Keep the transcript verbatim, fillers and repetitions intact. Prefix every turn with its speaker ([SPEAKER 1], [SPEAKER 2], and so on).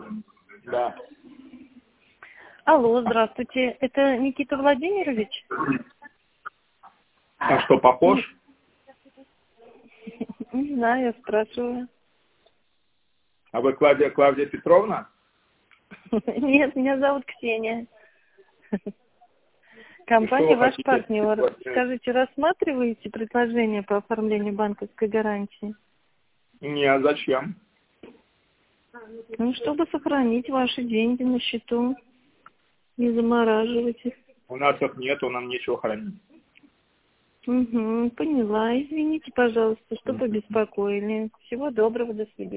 [SPEAKER 1] Да.
[SPEAKER 2] Алло, здравствуйте. Это Никита Владимирович?
[SPEAKER 1] А что, похож?
[SPEAKER 2] Не знаю, я спрашиваю.
[SPEAKER 1] А вы Клавдия, Клавдия Петровна?
[SPEAKER 2] Нет, меня зовут Ксения. Компания «Ваш партнер». Скажите, рассматриваете предложение по оформлению банковской гарантии?
[SPEAKER 1] Не, а зачем?
[SPEAKER 2] Ну, чтобы сохранить ваши деньги на счету. Не замораживать их.
[SPEAKER 1] У нас их нету, нам нечего хранить.
[SPEAKER 2] Угу, поняла. Извините, пожалуйста, что побеспокоили. Всего доброго, до свидания.